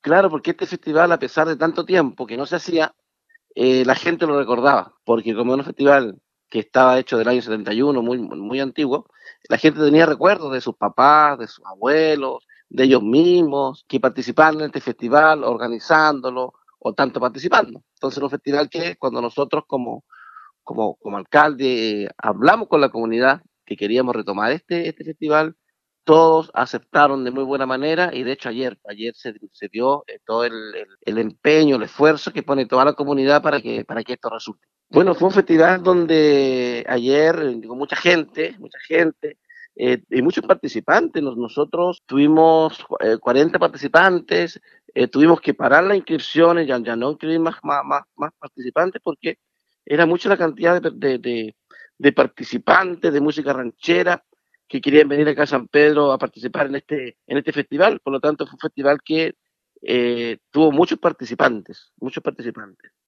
Claro, porque este festival, a pesar de tanto tiempo que no se hacía, la gente lo recordaba, porque como era un festival que estaba hecho del año 71, muy antiguo, la gente tenía recuerdos de sus papás, de sus abuelos, de ellos mismos, que participaban en este festival, organizándolo o tanto participando. Entonces, era un festival que cuando nosotros como alcalde hablamos con la comunidad que queríamos retomar este festival, todos aceptaron de muy buena manera y de hecho ayer se dio todo el empeño, el esfuerzo que pone toda la comunidad para que esto resulte. Bueno, fue un festival donde ayer llegó mucha gente y muchos participantes. Nosotros tuvimos 40 participantes, tuvimos que parar las inscripciones, ya no inscribir más participantes porque era mucha la cantidad de participantes de música ranchera que querían venir acá a San Pedro a participar en este festival. Por lo tanto, fue un festival que tuvo muchos participantes, muchos participantes.